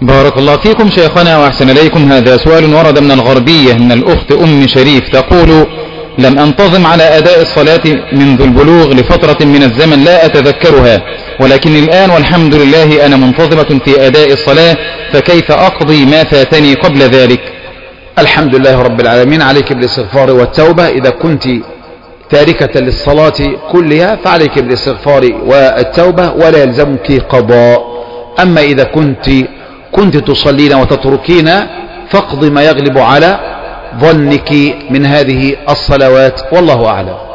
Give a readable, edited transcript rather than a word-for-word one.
بارك الله فيكم شيخنا وأحسن إليكم. هذا سؤال ورد من الغربية من الأخت أم شريف، تقول: لم أنتظم على أداء الصلاة منذ البلوغ لفترة من الزمن لا أتذكرها، ولكن الآن والحمد لله أنا منتظمة في أداء الصلاة، فكيف أقضي ما فاتني قبل ذلك؟ الحمد لله رب العالمين. عليك بالاستغفار والتوبة. إذا كنت تاركة للصلاة كلها فعليك بالاستغفار والتوبة ولا يلزمك قضاء. أما إذا كنت تصلين وتتركين فاقضي ما يغلب على ظنك من هذه الصلوات، والله أعلم.